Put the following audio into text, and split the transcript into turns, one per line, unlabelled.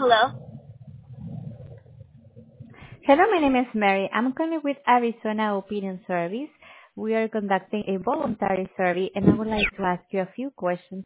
Hello.
Hello, my name is Mary. I'm calling with Arizona Opinion Service. We are conducting a voluntary survey, and I would like to ask you a few questions.